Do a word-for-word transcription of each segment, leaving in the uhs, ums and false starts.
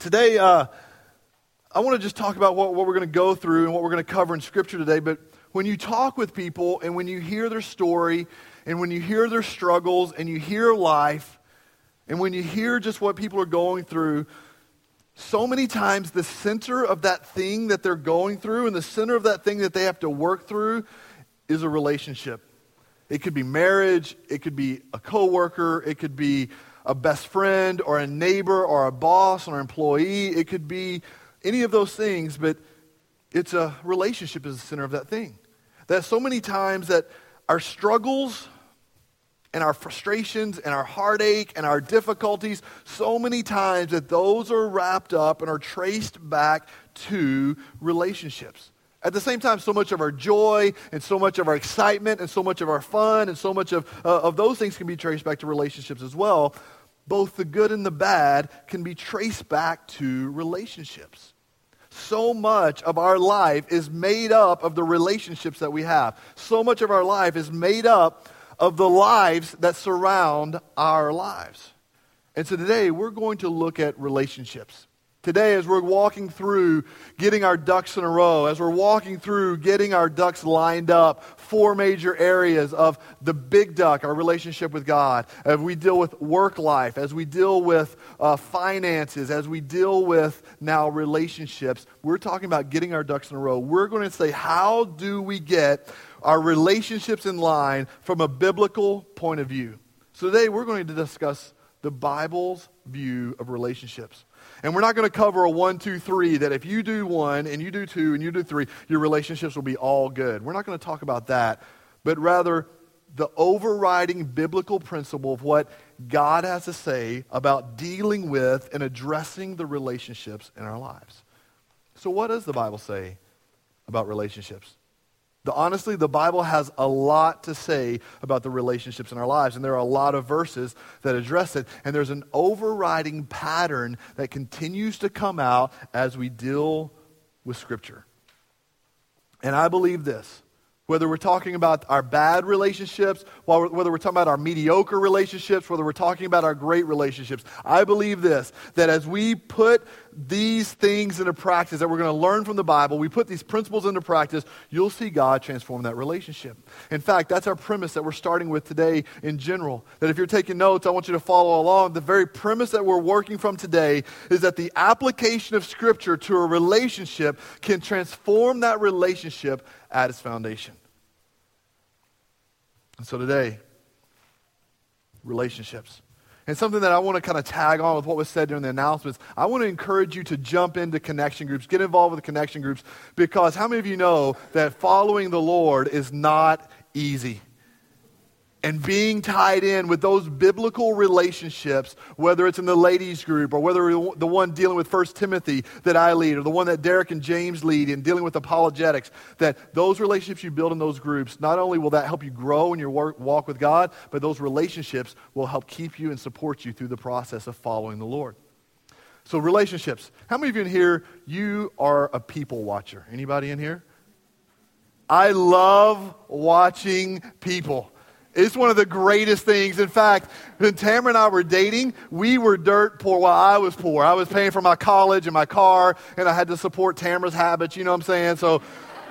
Today, uh, I want to just talk about what, what we're going to go through and what we're going to cover in Scripture today. But when you talk with people and when you hear their story and when you hear their struggles and you hear life and when you hear just what people are going through, so many times the center of that thing that they're going through and the center of that thing that they have to work through is a relationship. It could be marriage, it could be a coworker, it could be a best friend or a neighbor or a boss or an employee. It could be any of those things, but it's a relationship is the center of that thing. That so many times that our struggles and our frustrations and our heartache and our difficulties, so many times that those are wrapped up and are traced back to relationships. At the same time, so much of our joy and so much of our excitement and so much of our fun and so much of, uh, of those things can be traced back to relationships as well. Both the good and the bad can be traced back to relationships. So much of our life is made up of the relationships that we have. So much of our life is made up of the lives that surround our lives. And so today we're going to look at relationships. Today, as we're walking through getting our ducks in a row, as we're walking through getting our ducks lined up, four major areas of the big duck, our relationship with God, as we deal with work life, as we deal with uh, finances, as we deal with now relationships, we're talking about getting our ducks in a row. We're going to say, how do we get our relationships in line from a biblical point of view? So today, we're going to discuss the Bible's view of relationships. And we're not going to cover a one, two, three, that if you do one and you do two and you do three, your relationships will be all good. We're not going to talk about that, but rather the overriding biblical principle of what God has to say about dealing with and addressing the relationships in our lives. So what does the Bible say about relationships? The, honestly, the Bible has a lot to say about the relationships in our lives, and there are a lot of verses that address it, and there's an overriding pattern that continues to come out as we deal with Scripture. And I believe this. Whether we're talking about our bad relationships, whether we're talking about our mediocre relationships, whether we're talking about our great relationships, I believe this, that as we put these things into practice that we're going to learn from the Bible, we put these principles into practice, you'll see God transform that relationship. In fact, that's our premise that we're starting with today in general. That if you're taking notes, I want you to follow along. The very premise that we're working from today is that the application of Scripture to a relationship can transform that relationship at its foundation. And so today, relationships. And something that I want to kind of tag on with what was said during the announcements, I want to encourage you to jump into connection groups, get involved with the connection groups, because how many of you know that following the Lord is not easy? And being tied in with those biblical relationships, whether it's in the ladies group or whether the one dealing with First Timothy that I lead or the one that Derek and James lead in dealing with apologetics, that those relationships you build in those groups, not only will that help you grow in your work, walk with God, but those relationships will help keep you and support you through the process of following the Lord. So relationships. How many of you in here, you are a people watcher? Anybody in here? I love watching people. It's one of the greatest things. In fact, when Tamara and I were dating, we were dirt poor. Well, I was poor. I was paying for my college and my car, and I had to support Tamara's habits, you know what I'm saying? So,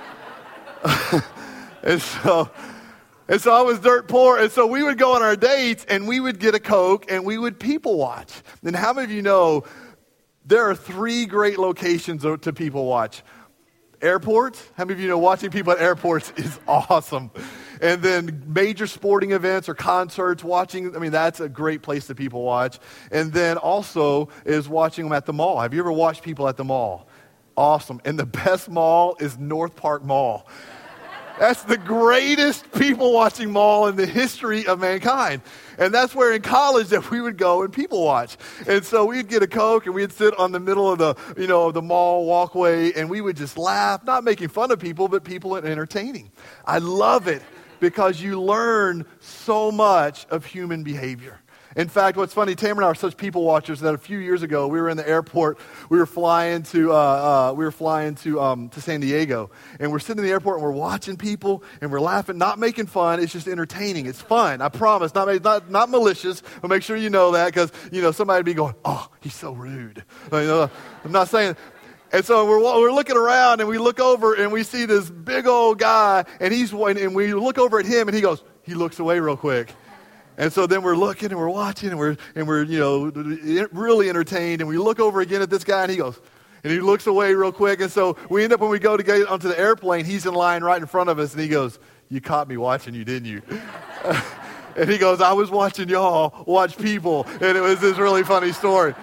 and so, and so I was dirt poor. And so we would go on our dates, and we would get a Coke, and we would people watch. And how many of you know there are three great locations to people watch? Airports. How many of you know watching people at airports is awesome? And then major sporting events or concerts, watching, I mean, that's a great place that people watch. And then also is watching them at the mall. Have you ever watched people at the mall? Awesome. And the best mall is North Park Mall. That's the greatest people watching mall in the history of mankind. And that's where in college that we would go and people watch. And so we'd get a Coke and we'd sit on the middle of the, you know, of the mall walkway and we would just laugh, not making fun of people, but people and entertaining. I love it because you learn so much of human behavior. In fact, what's funny, Tamara and I are such people watchers that a few years ago we were in the airport. We were flying to uh, uh, we were flying to um, to San Diego, and we're sitting in the airport and we're watching people and we're laughing, not making fun. It's just entertaining. It's fun. I promise. Not not not malicious. But make sure you know that because you know somebody would be going, "Oh, he's so rude," You know, I'm not saying. And so we're we're looking around, and we look over, and we see this big old guy, and he's and we look over at him, and he goes, he looks away real quick. And so then we're looking, and we're watching, and we're and we're you know really entertained, and we look over again at this guy, and he goes, and he looks away real quick. And so we end up, when we go to get onto the airplane, he's in line right in front of us, and he goes, "You caught me watching you, didn't you?" And he goes, "I was watching y'all watch people." And it was this really funny story.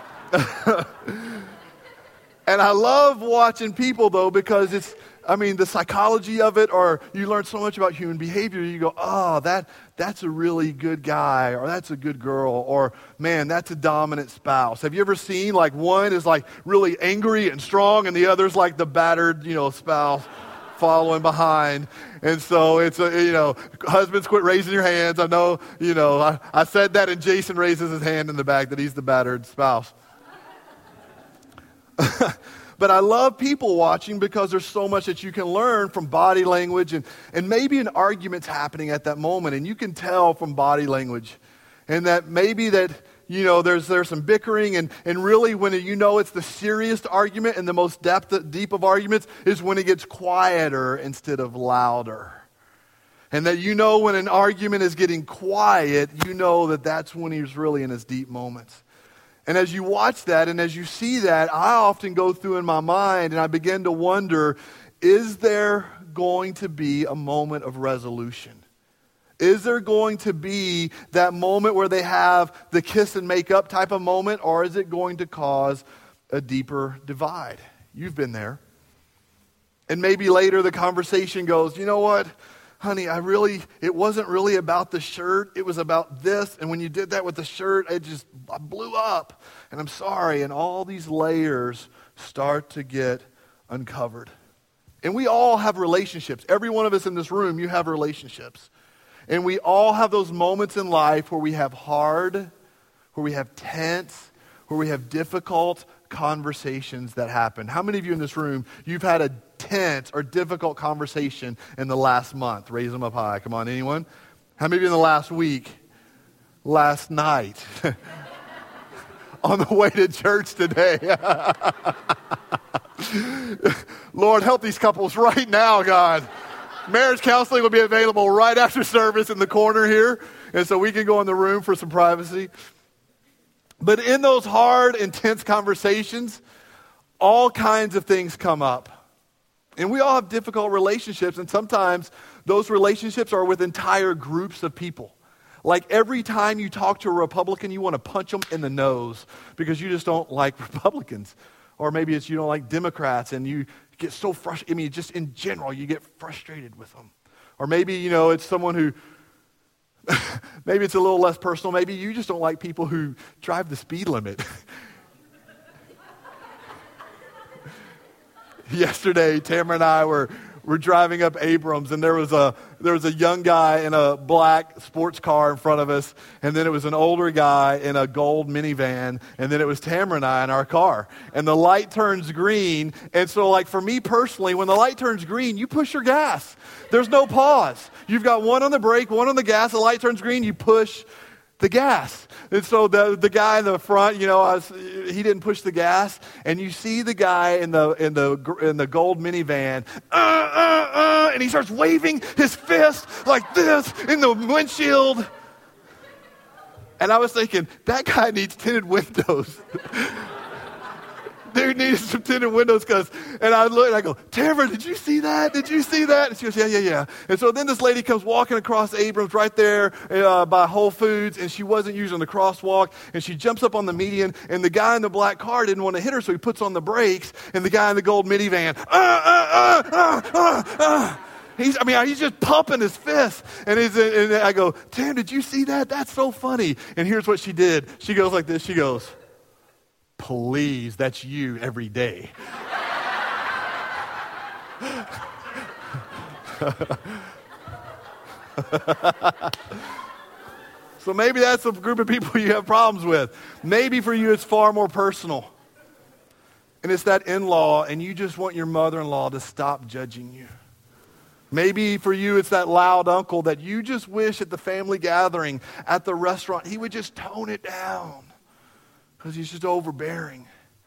And I love watching people, though, because it's, I mean, the psychology of it, or you learn so much about human behavior. You go, oh, that that's a really good guy, or that's a good girl, or, man, that's a dominant spouse. Have you ever seen, like, one is, like, really angry and strong, and the other's, like, the battered, you know, spouse following behind? And so it's, a, you know, husbands, quit raising your hands. I know, you know, I, I said that, and Jason raises his hand in the back that he's the battered spouse. But I love people watching because there's so much that you can learn from body language, and, and maybe an argument's happening at that moment, and you can tell from body language. And that maybe that, you know, there's there's some bickering, and, and really when you know it's the serious argument and the most depth, deep of arguments is when it gets quieter instead of louder. And that you know when an argument is getting quiet, you know that that's when he's really in his deep moments. And as you watch that and as you see that, I often go through in my mind and I begin to wonder, is there going to be a moment of resolution? Is there going to be that moment where they have the kiss and make up type of moment, or is it going to cause a deeper divide? You've been there. And maybe later the conversation goes, you know what? Honey, I really, it wasn't really about the shirt. It was about this. And when you did that with the shirt, it just I blew up. And I'm sorry. And all these layers start to get uncovered. And we all have relationships. Every one of us in this room, you have relationships. And we all have those moments in life where we have hard, where we have tense, where we have difficult conversations that happen. How many of you in this room, you've had a tense or difficult conversation in the last month? Raise them up high. Come on, anyone? How many of you in the last week? Last night? On the way to church today? Lord, help these couples right now, God. Marriage counseling will be available right after service in the corner here, and so we can go in the room for some privacy. But in those hard, intense conversations, all kinds of things come up. And we all have difficult relationships, and sometimes those relationships are with entire groups of people. Like every time you talk to a Republican, you want to punch them in the nose because you just don't like Republicans. Or maybe it's you don't like Democrats, and you get so frustrated. I mean, just in general, you get frustrated with them. Or maybe, you know, it's someone who, maybe it's a little less personal. Maybe you just don't like people who drive the speed limit. Yesterday, Tamara and I were, were driving up Abrams, and there was a there was a young guy in a black sports car in front of us, and then it was an older guy in a gold minivan, and then it was Tamara and I in our car. And the light turns green, and so like for me personally, when the light turns green, you push your gas. There's no pause. You've got one on the brake, one on the gas, the light turns green, you push the gas. And so the the guy in the front, you know, I was, he didn't push the gas, and you see the guy in the in the in the gold minivan, uh, uh, uh, and he starts waving his fist like this in the windshield. And I was thinking, that guy needs tinted windows. Dude needs some tinted windows, because, and I look and I go, Tamara, did you see that? Did you see that? And she goes, yeah, yeah, yeah. And so then this lady comes walking across Abrams right there uh, by Whole Foods, and she wasn't using the crosswalk, and she jumps up on the median, and the guy in the black car didn't want to hit her, so he puts on the brakes, and the guy in the gold minivan, uh, uh, uh, uh, uh, uh. He's, I mean, he's just pumping his fist. And, he's, and I go, Tam, did you see that? That's so funny. And here's what she did. She goes like this. She goes, please, that's you every day. So maybe that's a group of people you have problems with. Maybe for you it's far more personal. And it's that in-law, and you just want your mother-in-law to stop judging you. Maybe for you it's that loud uncle that you just wish at the family gathering, at the restaurant, he would just tone it down because he's just overbearing.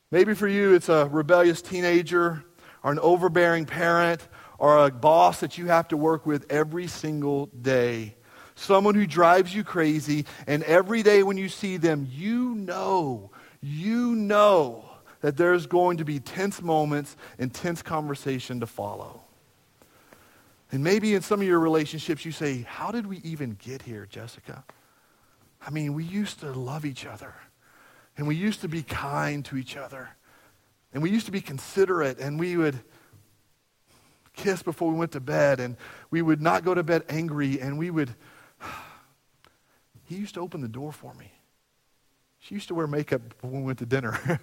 Maybe for you, it's a rebellious teenager or an overbearing parent or a boss that you have to work with every single day. Someone who drives you crazy, and every day when you see them, you know, you know that there's going to be tense moments and tense conversation to follow. And maybe in some of your relationships you say, how did we even get here, Jessica? I mean, we used to love each other, and we used to be kind to each other, and we used to be considerate, and we would kiss before we went to bed, and we would not go to bed angry, and we would... He used to open the door for me. She used to wear makeup when we went to dinner.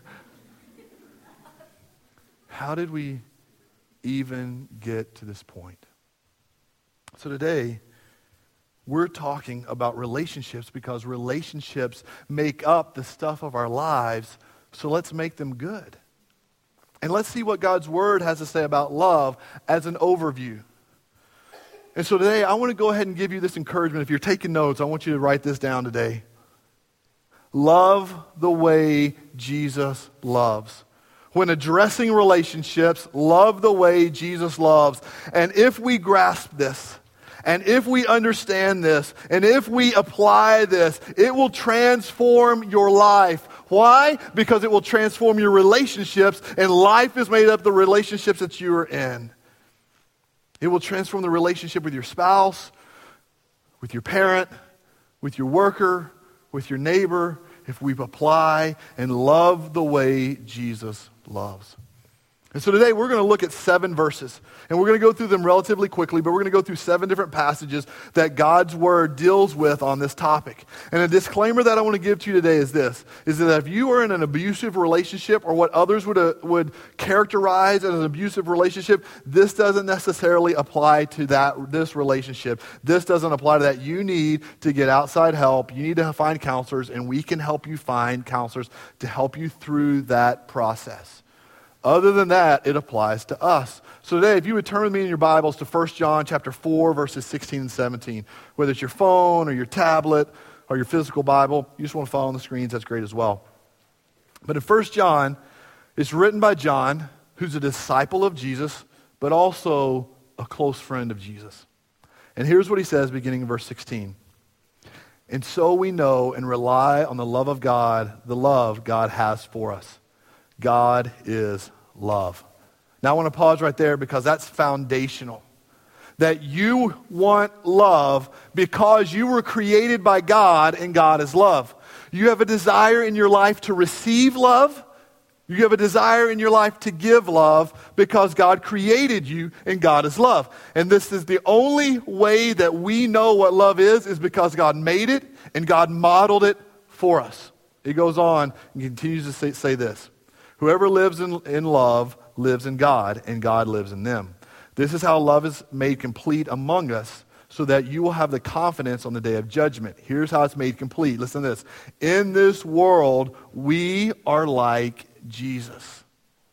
How did we even get to this point? So today, we're talking about relationships because relationships make up the stuff of our lives, so let's make them good. And let's see what God's Word has to say about love as an overview. And so today, I want to go ahead and give you this encouragement. If you're taking notes, I want you to write this down today. Love the way Jesus loves. When addressing relationships, love the way Jesus loves. And if we grasp this, and if we understand this, and if we apply this, it will transform your life. Why? Because it will transform your relationships, and life is made up of the relationships that you are in. It will transform the relationship with your spouse, with your parent, with your worker, with your neighbor, if we apply and love the way Jesus loves. And so today we're going to look at seven verses, and we're going to go through them relatively quickly, but we're going to go through seven different passages that God's Word deals with on this topic. And a disclaimer that I want to give to you today is this, is that if you are in an abusive relationship or what others would, uh, would characterize as an abusive relationship, this doesn't necessarily apply to that this relationship. This doesn't apply to that. You need to get outside help. You need to find counselors, and we can help you find counselors to help you through that process. Other than that, it applies to us. So today, if you would turn with me in your Bibles to First John chapter four, verses sixteen and seventeen. Whether it's your phone or your tablet or your physical Bible, you just want to follow on the screens, that's great as well. But in First John, it's written by John, who's a disciple of Jesus, but also a close friend of Jesus. And here's what he says beginning in verse sixteen. And so we know and rely on the love of God, the love God has for us. God is love. Now I want to pause right there because that's foundational. That you want love because you were created by God and God is love. You have a desire in your life to receive love. You have a desire in your life to give love because God created you and God is love. And this is the only way that we know what love is, is because God made it and God modeled it for us. It goes on and continues to say, say this. Whoever lives in, in love lives in God, and God lives in them. This is how love is made complete among us, so that you will have the confidence on the day of judgment. Here's how it's made complete. Listen to this. In this world, we are like Jesus.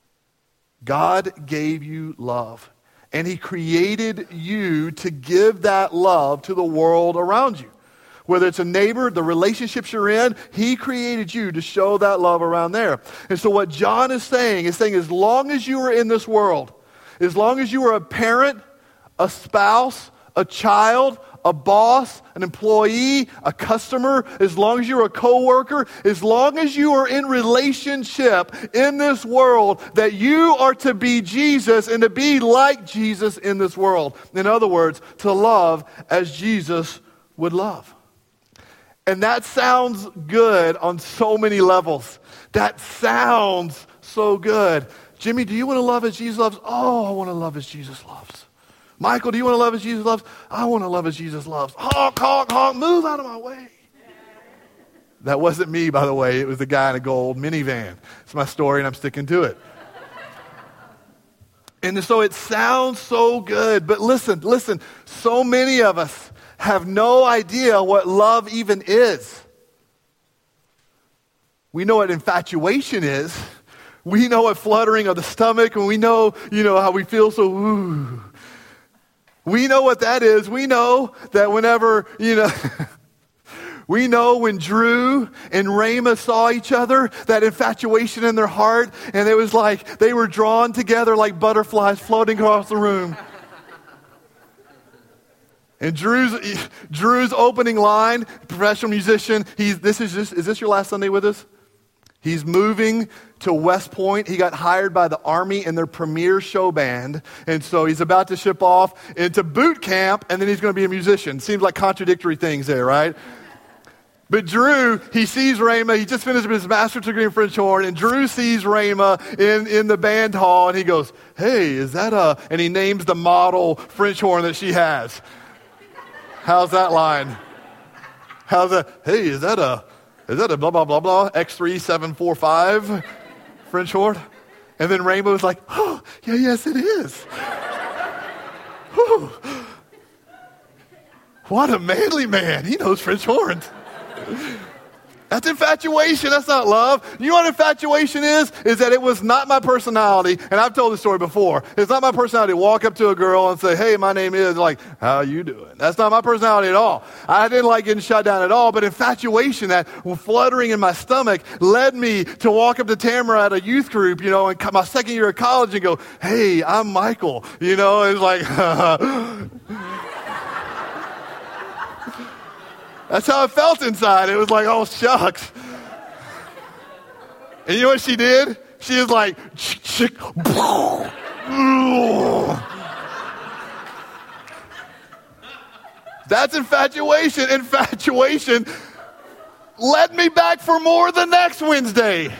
God gave you love, and He created you to give that love to the world around you. Whether it's a neighbor, the relationships you're in, He created you to show that love around there. And so what John is saying is saying as long as you are in this world, as long as you are a parent, a spouse, a child, a boss, an employee, a customer, as long as you're a coworker, as long as you are in relationship in this world, that you are to be Jesus and to be like Jesus in this world. In other words, to love as Jesus would love. And that sounds good on so many levels. That sounds so good. Jimmy, do you want to love as Jesus loves? Oh, I want to love as Jesus loves. Michael, do you want to love as Jesus loves? I want to love as Jesus loves. Honk, honk, honk, move out of my way. That wasn't me, by the way. It was the guy in a gold minivan. It's my story, and I'm sticking to it. And so it sounds so good. But listen, listen, so many of us have no idea what love even is. We know what infatuation is. We know what fluttering of the stomach, and we know, you know, how we feel so, ooh. We know what that is. We know that whenever, you know, We know when Drew and Rhema saw each other, that infatuation in their heart, and it was like they were drawn together like butterflies floating across the room. And Drew's Drew's opening line, professional musician, he's this is just is this your last Sunday with us? He's moving to West Point. He got hired by the Army in their premier show band. And so he's about to ship off into boot camp, and then he's going to be a musician. Seems like contradictory things there, right? But Drew, he sees Rhema. He just finished his master's degree in French horn, and Drew sees Rhema in, in the band hall, and he goes, hey, is that a... And he names the model French horn that she has. How's that line? How's that? Hey, is that a... Is that a blah, blah, blah, blah, X three seven four five French horn? And then Rainbow was like, oh, yeah, yes, it is. Whew. What a manly man. He knows French horns. That's infatuation. That's not love. You know what infatuation is? Is that it was not my personality. And I've told this story before. It's not my personality to walk up to a girl and say, hey, my name is, like, how you doing? That's not my personality at all. I didn't like getting shut down at all. But infatuation, that fluttering in my stomach, led me to walk up to Tamara at a youth group, you know, in my second year of college and go, hey, I'm Michael. You know, it's like, that's how it felt inside. It was like, oh, shucks. And you know what she did? She was like, chick, chick, that's infatuation. Infatuation led me back for more the next Wednesday.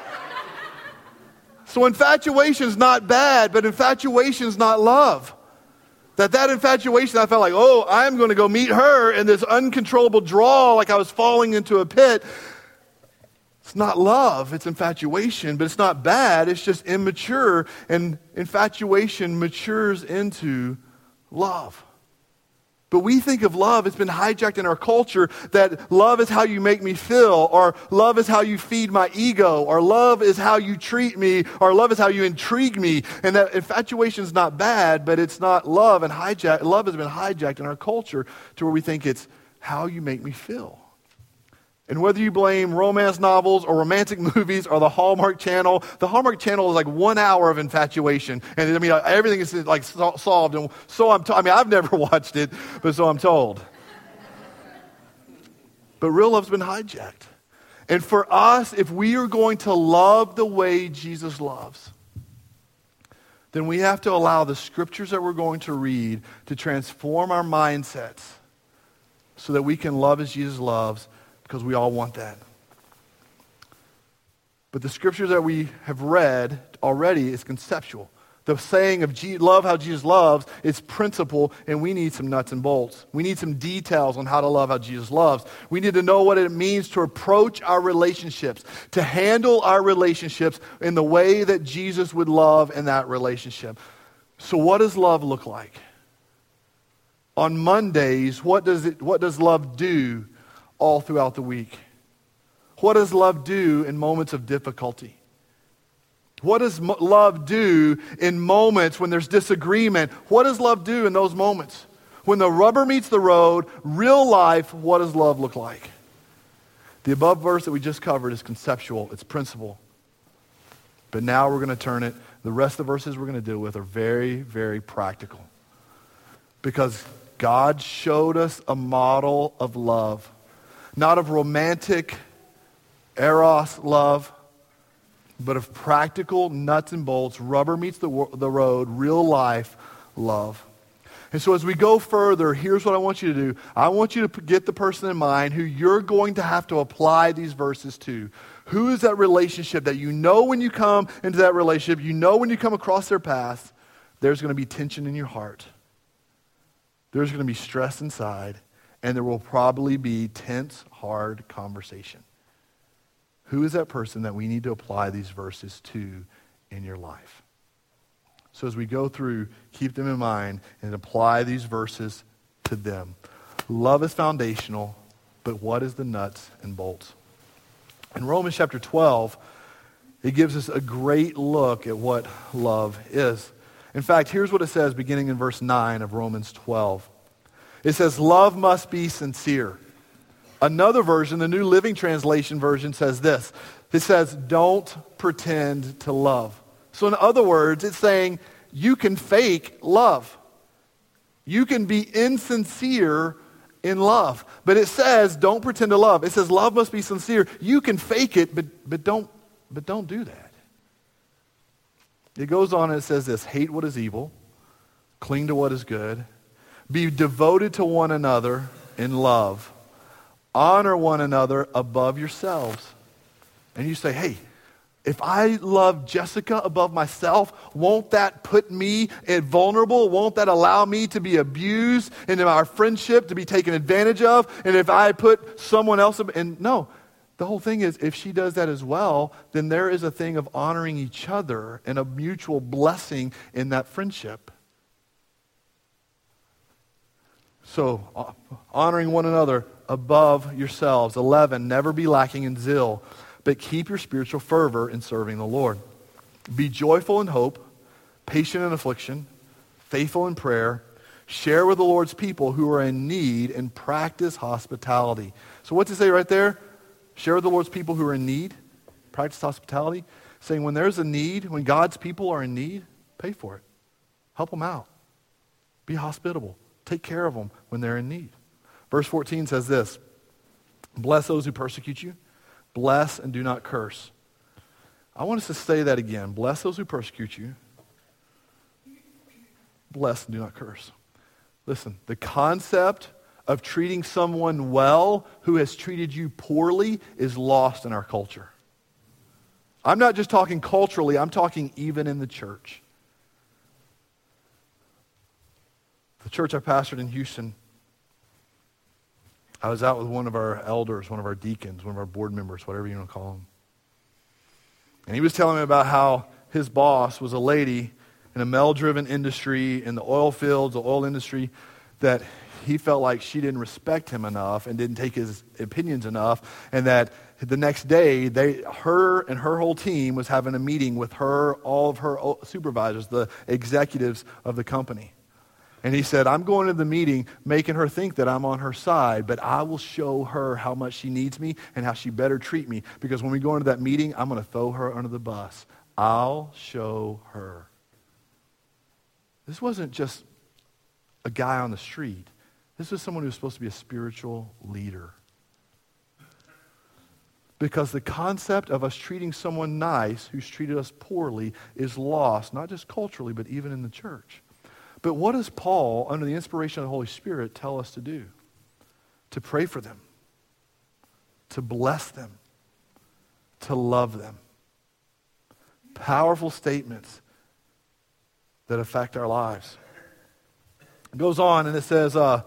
So infatuation's not bad, but infatuation's not love. That that infatuation, I felt like, oh, I'm going to go meet her in this uncontrollable draw, like I was falling into a pit. It's not love, it's infatuation, but it's not bad, it's just immature. And infatuation matures into love. But we think of love, it's been hijacked in our culture, that love is how you make me feel, or love is how you feed my ego, or love is how you treat me, or love is how you intrigue me. And that infatuation is not bad, but it's not love. And hijack, love has been hijacked in our culture to where we think it's how you make me feel. And whether you blame romance novels or romantic movies or the Hallmark Channel, the Hallmark Channel is like one hour of infatuation. And I mean, everything is like solved. And so I'm, to- I mean, I've never watched it, but so I'm told. But real love's been hijacked. And for us, if we are going to love the way Jesus loves, then we have to allow the scriptures that we're going to read to transform our mindsets so that we can love as Jesus loves, because we all want that. But the scriptures that we have read already is conceptual. The saying of Je- love how Jesus loves is principle, and we need some nuts and bolts. We need some details on how to love how Jesus loves. We need to know what it means to approach our relationships, to handle our relationships in the way that Jesus would love in that relationship. So what does love look like? On Mondays, what does it, what does love do all throughout the week? What does love do in moments of difficulty? What does mo- love do in moments when there's disagreement? What does love do in those moments? When the rubber meets the road, real life, what does love look like? The above verse that we just covered is conceptual, it's principle. But now we're going to turn it, the rest of the verses we're going to deal with are very, very practical. Because God showed us a model of love. Not of romantic eros love, but of practical nuts and bolts, rubber meets the, the road, real life love. And so as we go further, here's what I want you to do. I want you to get the person in mind who you're going to have to apply these verses to. Who is that relationship that you know when you come into that relationship, you know when you come across their path, there's going to be tension in your heart. There's going to be stress inside. And there will probably be tense, hard conversation. Who is that person that we need to apply these verses to in your life? So as we go through, keep them in mind and apply these verses to them. Love is foundational, but what is the nuts and bolts? In Romans chapter twelve, it gives us a great look at what love is. In fact, here's what it says beginning in verse nine of Romans twelve. It says, love must be sincere. Another version, the New Living Translation version, says this. It says, don't pretend to love. So in other words, it's saying you can fake love. You can be insincere in love. But it says, don't pretend to love. It says love must be sincere. You can fake it, but, but, don't, but don't do that. It goes on and it says this, hate what is evil, cling to what is good, be devoted to one another in love, honor one another above yourselves. And you say, hey, if I love Jessica above myself, won't that put me vulnerable? Won't that allow me to be abused and in our friendship to be taken advantage of? And if I put someone else, and no, the whole thing is if she does that as well, then there is a thing of honoring each other and a mutual blessing in that friendship. So, uh, honoring one another above yourselves. eleven, never be lacking in zeal, but keep your spiritual fervor in serving the Lord. Be joyful in hope, patient in affliction, faithful in prayer. Share with the Lord's people who are in need and practice hospitality. So what's it say right there? Share with the Lord's people who are in need, practice hospitality. Saying when there's a need, when God's people are in need, pay for it. Help them out. Be hospitable. Take care of them when they're in need. Verse fourteen says this, bless those who persecute you. Bless and do not curse. I want us to say that again. Bless those who persecute you. Bless and do not curse. Listen, the concept of treating someone well who has treated you poorly is lost in our culture. I'm not just talking culturally, I'm talking even in the church. The church I pastored in Houston, I was out with one of our elders, one of our deacons, one of our board members, whatever you want to call him. And he was telling me about how his boss was a lady in a male-driven industry, in the oil fields, the oil industry, that he felt like she didn't respect him enough and didn't take his opinions enough, and that the next day, they, her and her whole team was having a meeting with her, all of her supervisors, the executives of the company. And he said, I'm going to the meeting making her think that I'm on her side, but I will show her how much she needs me and how she better treat me, because when we go into that meeting, I'm going to throw her under the bus. I'll show her. This wasn't just a guy on the street. This was someone who was supposed to be a spiritual leader. Because the concept of us treating someone nice who's treated us poorly is lost, not just culturally, but even in the church. But what does Paul, under the inspiration of the Holy Spirit, tell us to do? To pray for them, to bless them, to love them. Powerful statements that affect our lives. It goes on and it says, uh,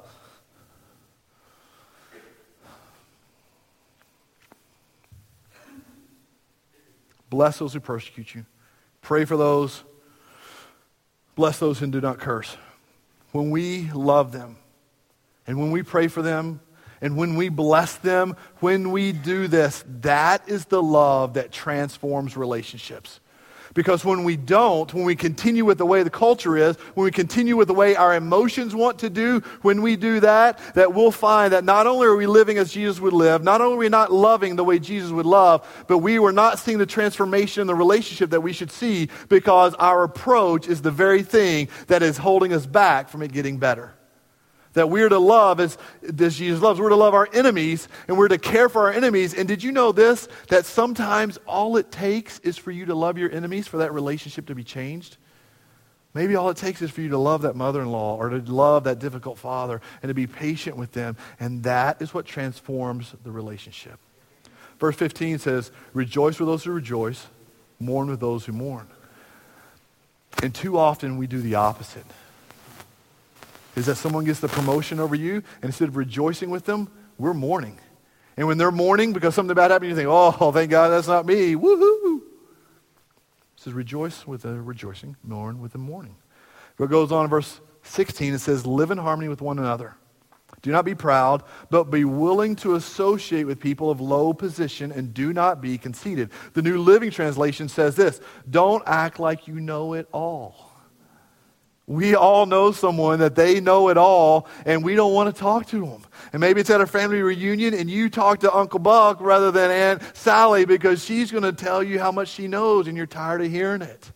bless those who persecute you. Pray for those. Bless those who do not curse. When we love them, and when we pray for them, and when we bless them, when we do this, that is the love that transforms relationships. Because when we don't, when we continue with the way the culture is, when we continue with the way our emotions want to do, when we do that, that we'll find that not only are we living as Jesus would live, not only are we not loving the way Jesus would love, but we were not seeing the transformation in the relationship that we should see, because our approach is the very thing that is holding us back from it getting better. That we're to love as, as Jesus loves. We're to love our enemies, and we're to care for our enemies. And did you know this? That sometimes all it takes is for you to love your enemies for that relationship to be changed. Maybe all it takes is for you to love that mother-in-law or to love that difficult father and to be patient with them. And that is what transforms the relationship. Verse fifteen says, rejoice with those who rejoice, mourn with those who mourn. And too often we do the opposite. Is that someone gets the promotion over you, and instead of rejoicing with them, we're mourning. And when they're mourning because something bad happened, you think, oh, thank God that's not me. Woohoo! It says rejoice with the rejoicing, mourn with the mourning. It goes on in verse sixteen, it says, live in harmony with one another. Do not be proud, but be willing to associate with people of low position, and do not be conceited. The New Living Translation says this, don't act like you know it all. We all know someone that they know it all, and we don't want to talk to them. And maybe it's at a family reunion, and you talk to Uncle Buck rather than Aunt Sally because she's going to tell you how much she knows, and you're tired of hearing it.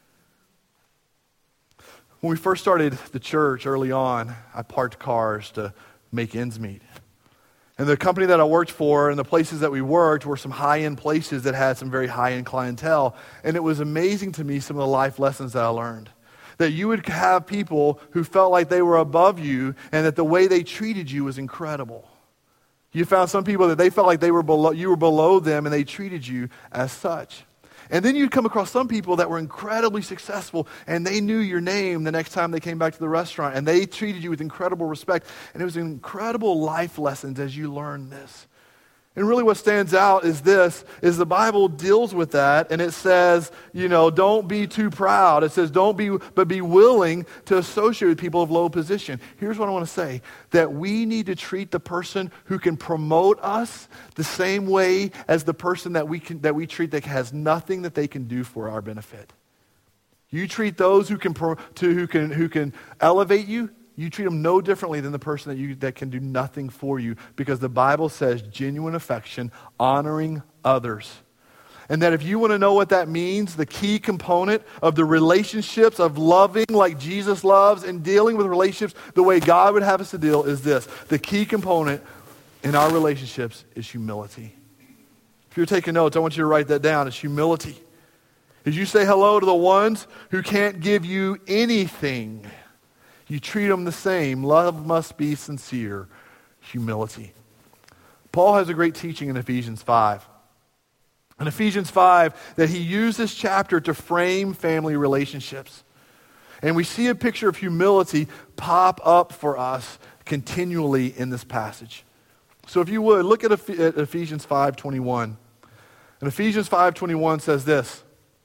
When we first started the church early on, I parked cars to make ends meet. And the company that I worked for and the places that we worked were some high-end places that had some very high-end clientele. And it was amazing to me some of the life lessons that I learned. That you would have people who felt like they were above you and that the way they treated you was incredible. You found some people that they felt like they were below, you were below them and they treated you as such. And then you'd come across some people that were incredibly successful and they knew your name the next time they came back to the restaurant and they treated you with incredible respect. And it was incredible life lessons as you learned this. And really what stands out is this, is the Bible deals with that and it says, you know, don't be too proud. It says don't be, but be willing to associate with people of low position. Here's what I want to say, that we need to treat the person who can promote us the same way as the person that we can, that we treat that has nothing that they can do for our benefit. You treat those who can, pro, to, who can, who can elevate you, you treat them no differently than the person that you that can do nothing for you, because the Bible says genuine affection, honoring others. And that if you want to know what that means, the key component of the relationships of loving like Jesus loves and dealing with relationships the way God would have us to deal is this. The key component in our relationships is humility. If you're taking notes, I want you to write that down. It's humility. As you say hello to the ones who can't give you anything, you treat them the same. Love must be sincere. Humility. Paul has a great teaching in Ephesians five. In Ephesians five, that he used this chapter to frame family relationships. And we see a picture of humility pop up for us continually in this passage. So if you would, look at Ephesians five twenty-one. And Ephesians five twenty-one says this: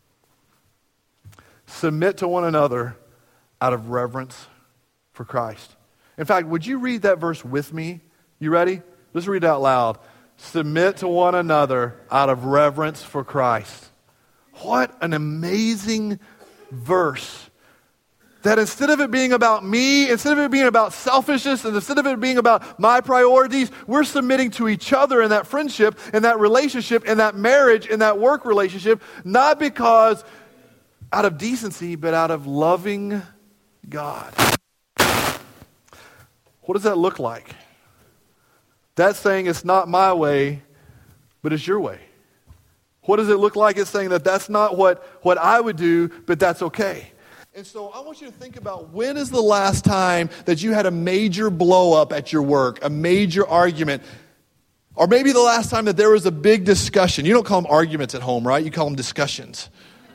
submit to one another out of reverence for Christ. In fact, would you read that verse with me? You ready? Let's read it out loud. Submit to one another out of reverence for Christ. What an amazing verse. That instead of it being about me, instead of it being about selfishness, and instead of it being about my priorities, we're submitting to each other in that friendship, in that relationship, in that marriage, in that work relationship, not because out of decency, but out of loving God. What does that look like? That's saying it's not my way, but it's your way. What does it look like? It's saying that that's not what, what I would do, but that's okay. And so I want you to think about, when is the last time that you had a major blow up at your work, a major argument, or maybe the last time that there was a big discussion. You don't call them arguments at home, right? You call them discussions.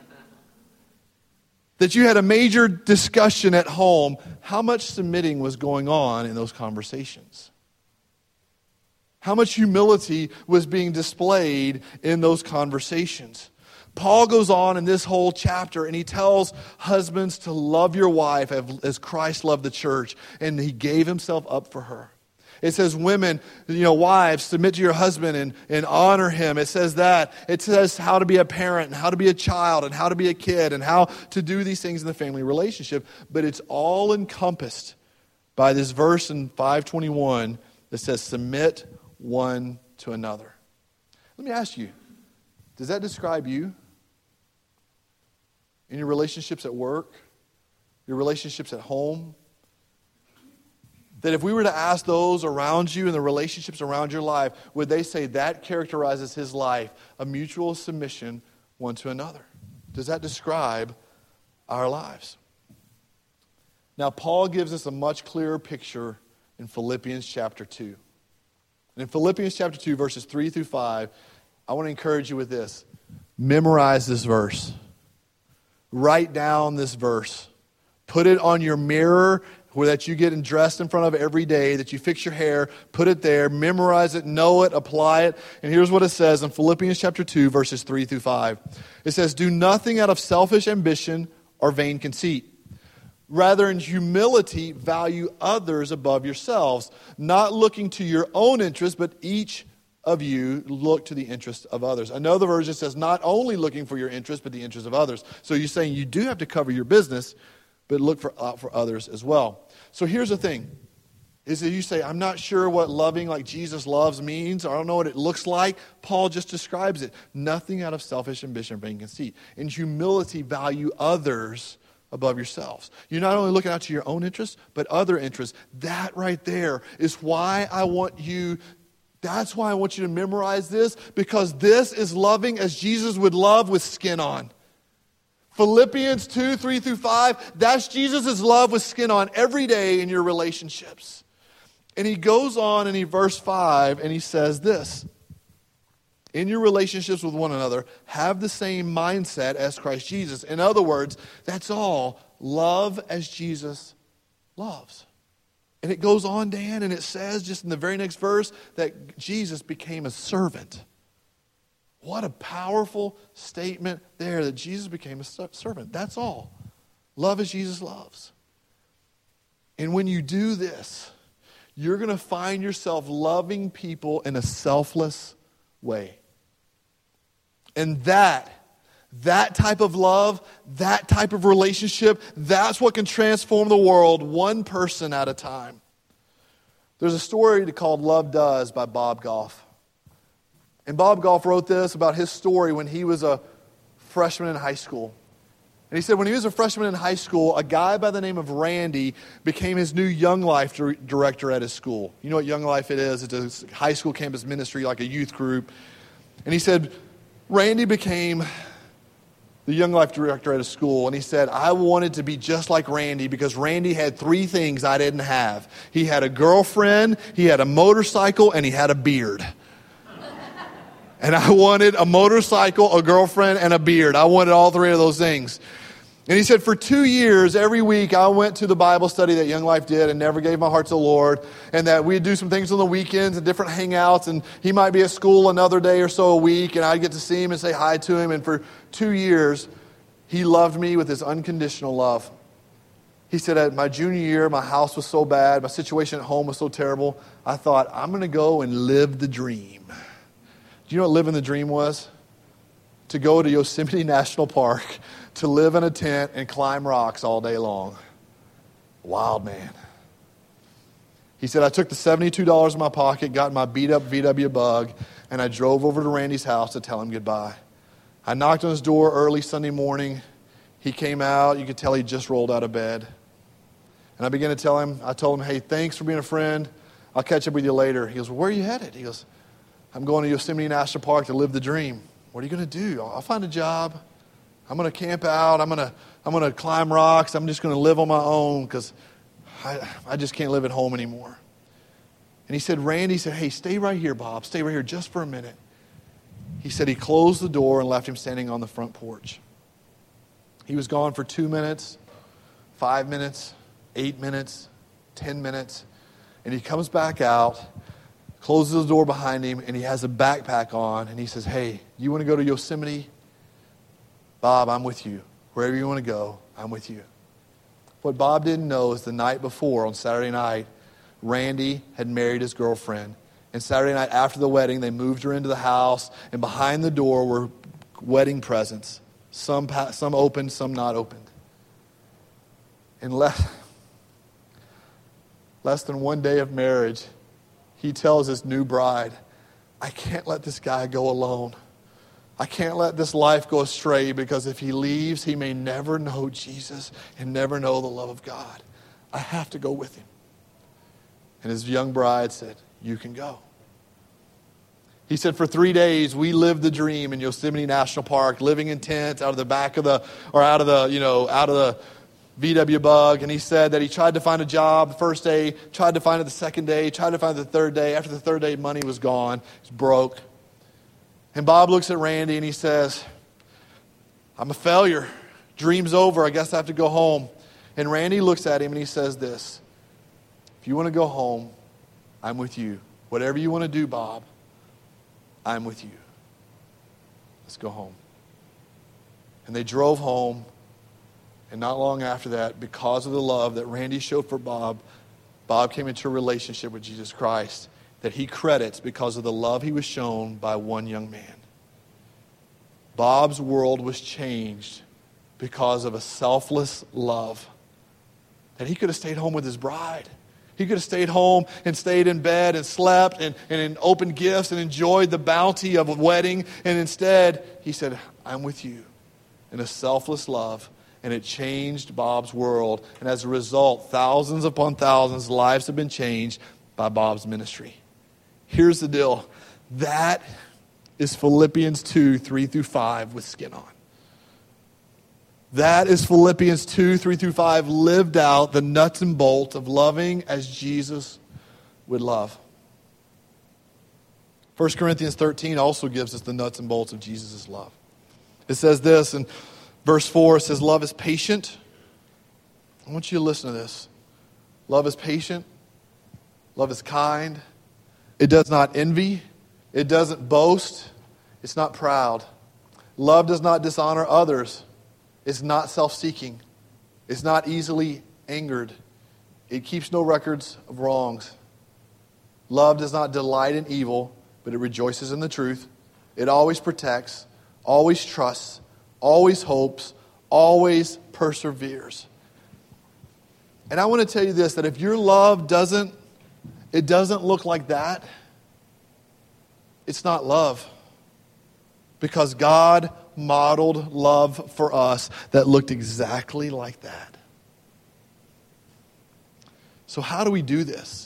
That you had a major discussion at home. How much submitting was going on in those conversations? How much humility was being displayed in those conversations? Paul goes on in this whole chapter and he tells husbands to love your wife as Christ loved the church, and he gave himself up for her. It says, women, you know, wives, submit to your husband and, and honor him. It says that. It says how to be a parent and how to be a child and how to be a kid and how to do these things in the family relationship. But it's all encompassed by this verse in five twenty-one that says, submit one to another. Let me ask you, does that describe you? In your relationships at work, your relationships at home? That if we were to ask those around you and the relationships around your life, would they say that characterizes his life, a mutual submission one to another? Does that describe our lives? Now, Paul gives us a much clearer picture in Philippians chapter two. And in Philippians chapter two, verses three through five, I want to encourage you with this. Memorize this verse. Write down this verse. Put it on your mirror where that you get dressed in front of every day, that you fix your hair, put it there, memorize it, know it, apply it. And here's what it says in Philippians chapter two, verses three through five. It says, do nothing out of selfish ambition or vain conceit. Rather, in humility, value others above yourselves, not looking to your own interest, but each of you look to the interest of others. Another version says, not only looking for your interest, but the interest of others. So you're saying you do have to cover your business, but look for, out for others as well. So here's the thing, is that you say, I'm not sure what loving like Jesus loves means, or I don't know what it looks like. Paul just describes it. Nothing out of selfish ambition or vain conceit. In humility, value others above yourselves. You're not only looking out to your own interests, but other interests. That right there is why I want you, that's why I want you to memorize this, because this is loving as Jesus would love with skin on. Philippians two, three through five, that's Jesus' love with skin on every day in your relationships. And he goes on in he, verse five, and he says this, in your relationships with one another, have the same mindset as Christ Jesus. In other words, that's all. Love as Jesus loves. And it goes on, Dan, and it says just in the very next verse that Jesus became a servant. What a powerful statement there that Jesus became a servant. That's all. Love as Jesus loves. And when you do this, you're going to find yourself loving people in a selfless way. And that, that type of love, that type of relationship, that's what can transform the world one person at a time. There's a story called Love Does by Bob Goff. And Bob Goff wrote this about his story when he was a freshman in high school. And he said when he was a freshman in high school, a guy by the name of Randy became his new Young Life director at his school. You know what Young Life it is? It's a high school campus ministry, like a youth group. And he said, Randy became the Young Life director at his school, and he said, I wanted to be just like Randy because Randy had three things I didn't have. He had a girlfriend, he had a motorcycle, and he had a beard. And I wanted a motorcycle, a girlfriend, and a beard. I wanted all three of those things. And he said, for two years, every week, I went to the Bible study that Young Life did and never gave my heart to the Lord. And that we'd do some things on the weekends and different hangouts. And he might be at school another day or so a week. And I'd get to see him and say hi to him. And for two years, he loved me with his unconditional love. He said, at my junior year, my house was so bad. My situation at home was so terrible. I thought, I'm going to go and live the dream. Do you know what living the dream was? To go to Yosemite National Park, to live in a tent and climb rocks all day long. Wild man. He said, I took the seventy-two dollars in my pocket, got my beat-up V W Bug, and I drove over to Randy's house to tell him goodbye. I knocked on his door early Sunday morning. He came out. You could tell he just rolled out of bed. And I began to tell him, I told him, hey, thanks for being a friend. I'll catch up with you later. He goes, well, where are you headed? He goes, I'm going to Yosemite National Park to live the dream. What are you going to do? I'll find a job. I'm going to camp out. I'm going to I'm going to climb rocks. I'm just going to live on my own because I, I just can't live at home anymore. And he said, Randy said, hey, stay right here, Bob. Stay right here just for a minute. He said he closed the door and left him standing on the front porch. He was gone for two minutes, five minutes, eight minutes, ten minutes. And he comes back out, closes the door behind him, and he has a backpack on, and he says, hey, you want to go to Yosemite? Bob, I'm with you. Wherever you want to go, I'm with you. What Bob didn't know is the night before, on Saturday night, Randy had married his girlfriend. And Saturday night after the wedding, they moved her into the house, and behind the door were wedding presents. Some, some opened, some not opened. In less, less than one day of marriage, he tells his new bride, I can't let this guy go alone. I can't let this life go astray because if he leaves, he may never know Jesus and never know the love of God. I have to go with him. And his young bride said, you can go. He said, for three days, we lived the dream in Yosemite National Park, living in tents out of the back of the, or out of the, you know, out of the V W Bug. And he said that he tried to find a job the first day, tried to find it the second day, tried to find it the third day. After the third day, money was gone. He's broke. And Bob looks at Randy and he says, I'm a failure. Dream's over. I guess I have to go home. And Randy looks at him and he says this, if you want to go home, I'm with you. Whatever you want to do, Bob, I'm with you. Let's go home. And they drove home. And not long after that, because of the love that Randy showed for Bob, Bob came into a relationship with Jesus Christ that he credits because of the love he was shown by one young man. Bob's world was changed because of a selfless love that he could have stayed home with his bride. He could have stayed home and stayed in bed and slept and, and opened gifts and enjoyed the bounty of a wedding. And instead, he said, I'm with you in a selfless love. And it changed Bob's world. And as a result, thousands upon thousands of lives have been changed by Bob's ministry. Here's the deal. That is Philippians two, three through five with skin on. That is Philippians two, three through five lived out, the nuts and bolts of loving as Jesus would love. First Corinthians thirteen also gives us the nuts and bolts of Jesus' love. It says this in verse four, it says, love is patient. I want you to listen to this. Love is patient. Love is kind. It does not envy. It doesn't boast. It's not proud. Love does not dishonor others. It's not self-seeking. It's not easily angered. It keeps no records of wrongs. Love does not delight in evil, but it rejoices in the truth. It always protects, always trusts, always hopes, always perseveres. And I want to tell you this, that if your love doesn't, it doesn't look like that, it's not love. Because God modeled love for us that looked exactly like that. So how do we do this?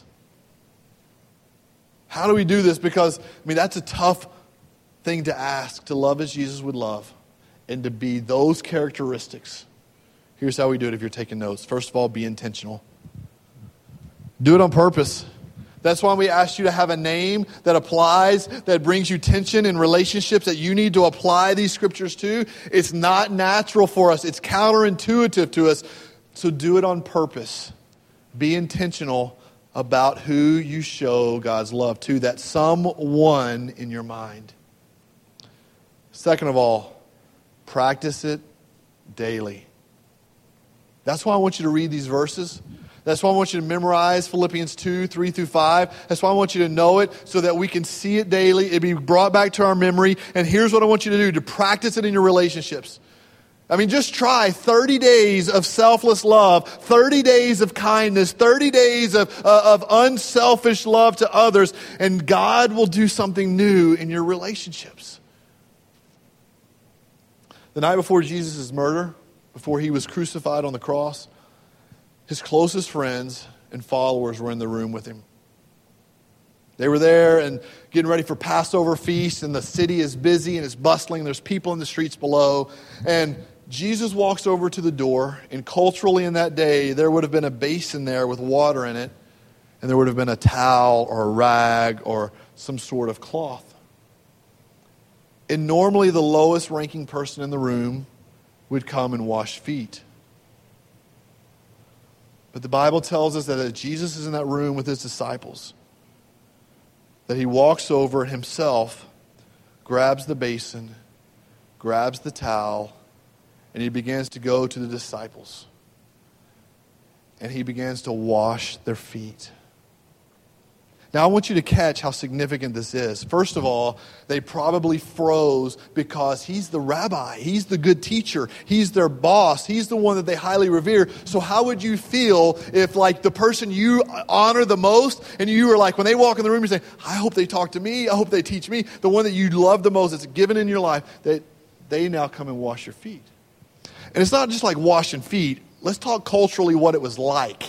How do we do this? Because, I mean, that's a tough thing to ask, to love as Jesus would love, and to be those characteristics. Here's how we do it if you're taking notes. First of all, be intentional. Do it on purpose. That's why we asked you to have a name that applies, that brings you tension in relationships that you need to apply these scriptures to. It's not natural for us. It's counterintuitive to us. So do it on purpose. Be intentional about who you show God's love to, that someone in your mind. Second of all, practice it daily. That's why I want you to read these verses. That's why I want you to memorize Philippians two, three through five. That's why I want you to know it so that we can see it daily. It'll be brought back to our memory. And here's what I want you to do, to practice it in your relationships. I mean, just try thirty days of selfless love, thirty days of kindness, thirty days of, uh, of unselfish love to others, and God will do something new in your relationships. The night before Jesus' murder, before he was crucified on the cross, his closest friends and followers were in the room with him. They were there and getting ready for Passover feast, and the city is busy and it's bustling. There's people in the streets below. And Jesus walks over to the door, and culturally in that day, there would have been a basin there with water in it, and there would have been a towel or a rag or some sort of cloth. And normally the lowest ranking person in the room would come and wash feet. But the Bible tells us that as Jesus is in that room with his disciples, that he walks over himself, grabs the basin, grabs the towel, and he begins to go to the disciples. And he begins to wash their feet. Now, I want you to catch how significant this is. First of all, they probably froze because he's the rabbi. He's the good teacher. He's their boss. He's the one that they highly revere. So how would you feel if, like, the person you honor the most, and you were like, when they walk in the room, you say, I hope they talk to me. I hope they teach me. The one that you love the most, that's given in your life, that they now come and wash your feet. And it's not just like washing feet. Let's talk culturally what it was like.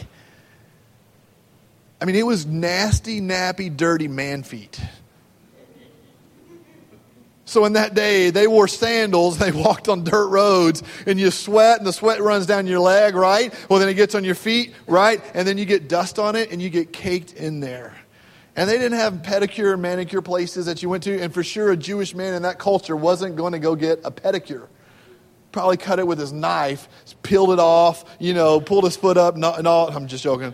I mean, it was nasty, nappy, dirty man feet. So in that day, they wore sandals, they walked on dirt roads, and you sweat, and the sweat runs down your leg, right? Well, then it gets on your feet, right? And then you get dust on it, and you get caked in there. And they didn't have pedicure and manicure places that you went to, and for sure a Jewish man in that culture wasn't going to go get a pedicure. Probably cut it with his knife, peeled it off, you know, pulled his foot up, and all. I'm just joking.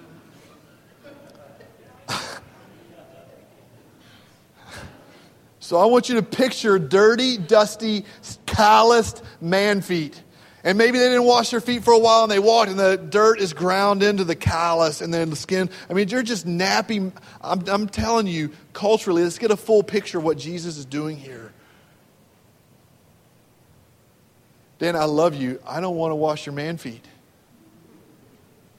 So I want you to picture dirty, dusty, calloused man feet. And maybe they didn't wash their feet for a while and they walked and the dirt is ground into the callus and then the skin. I mean, you're just nappy. I'm, I'm telling you, culturally, let's get a full picture of what Jesus is doing here. Dan, I love you. I don't want to wash your man feet.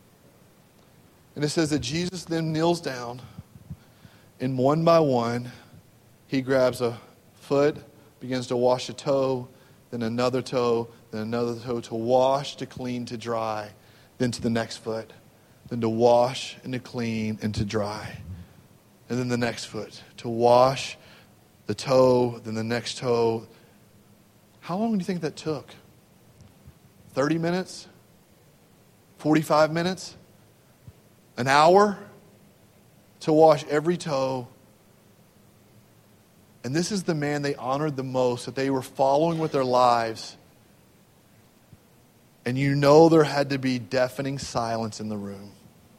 And it says that Jesus then kneels down, and one by one, he grabs a foot, begins to wash a toe, then another toe, then another toe, to wash, to clean, to dry, then to the next foot, then to wash and to clean and to dry. And then the next foot, to wash the toe, then the next toe. How long do you think that took? thirty minutes? forty-five minutes? An hour? To wash every toe. And this is the man they honored the most, that they were following with their lives. And you know there had to be deafening silence in the room.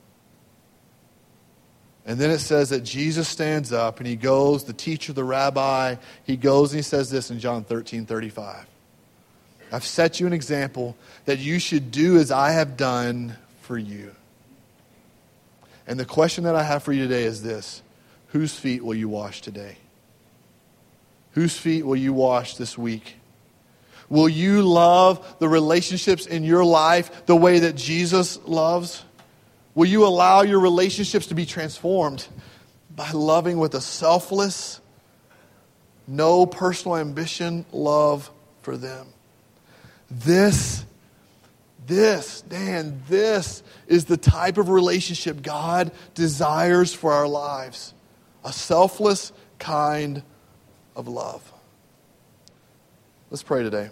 And then it says that Jesus stands up and he goes, the teacher, the rabbi, he goes and he says this in John thirteen thirty-five. I've set you an example that you should do as I have done for you. And the question that I have for you today is this: whose feet will you wash today? Whose feet will you wash this week? Will you love the relationships in your life the way that Jesus loves? Will you allow your relationships to be transformed by loving with a selfless, no personal ambition love for them? This, this, Dan, this is the type of relationship God desires for our lives. A selfless kind of love. Let's pray today.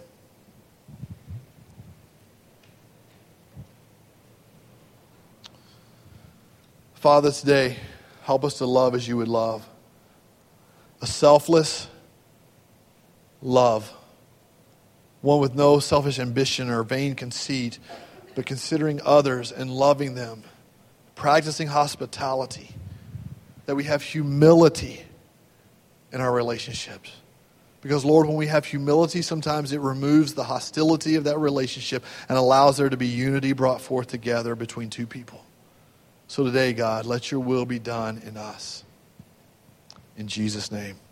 Father, today, help us to love as you would love. A selfless love. One with no selfish ambition or vain conceit, but considering others and loving them. Practicing hospitality. That we have humility in our relationships. Because, Lord, when we have humility, sometimes it removes the hostility of that relationship and allows there to be unity brought forth together between two people. So today, God, let your will be done in us. In Jesus' name.